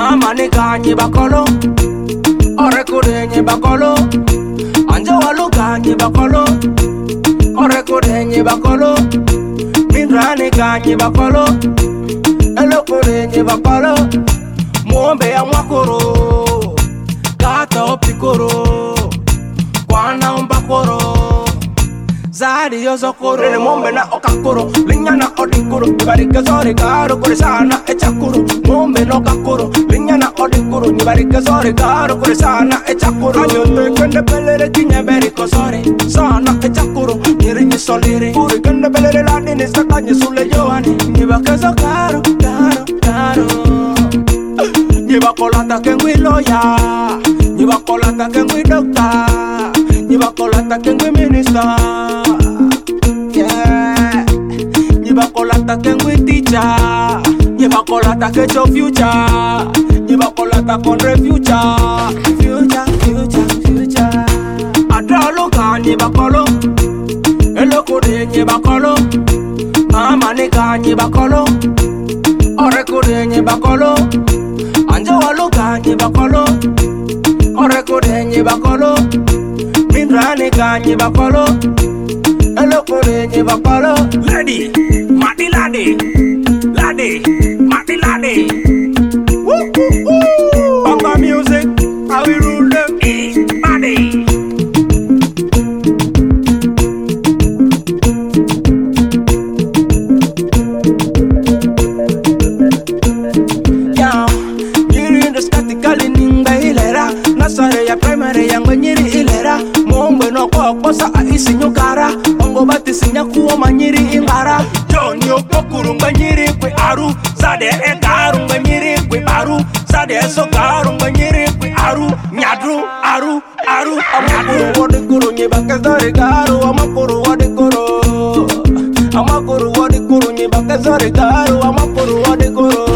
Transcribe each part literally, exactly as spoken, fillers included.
Mama ni ganyi bakolo, ore kudenye bakolo. Anja walu ganyi bakolo, ore kudenye bakolo. Mindrani ganyi bakolo, elo kudenye bakolo. Muombe ya mwakoro, kata opikoro, kwana umbakoro. Zari yo sokoro, rene mombe na okakoro, linya na odikoro, nibarike zore karo, kore sana echakoro. Mombe no kakoro, linya na odikoro, nibarike zore karo, kore sana echakoro. Ayote kende belere kinya beriko zore, sana echakoro, nirinyi solire. Kure kende belere lani nisakanye sule yohani, nibake zo karo, karo, karo. Nibakolata kengwi loya, nibakolata kengwi dokta, nibakolata kengwi minister. Yeah, nibakolata kengwi teacher, nibakolata kecho future, nibakolata konre future, future, future, future. Adalo ka nibakolo, eloko de nibakolo, mama ni ka nibakolo, oreko de nibakolo. Anja walu ganyi bakolo, ore kudenye bakolo. Mindrani ganyi bakolo, elo kudenye bakolo. Lady, mati lady, lady, mati lady. Woo woo woo. Banga music, how we rule them. Eh, body. Nasare ya primary yangu nyiri ilera. Mongwe no kwa kosa aisi nyukara. Ongo bati sinya kuwa manyiri ingara. Joni okokuru mba nyiri kwe aru. Zade ekaru mba nyiri kwe aru. Zade sokaru mba nyiri kwe aru. Nyadru, aru, aru. Amakuru wadi kuru nyibake zari garu. Amakuru wadi kuru. Amakuru wadi kuru nyibake zari garu. Amakuru wadi kuru.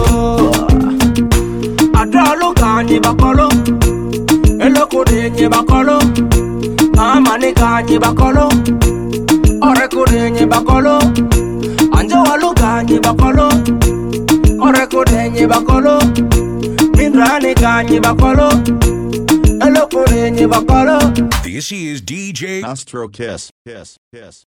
Adalo ganyi bakolo, elo kudenye bakolo. Mama ni ganyi bakolo, ore kudenye bakolo. Anja walu ganyi bakolo, ore kudenye bakolo. Mindrani ganyi bakolo, elo kudenye bakolo. This is D J Astro Kiss. Kiss. Kiss.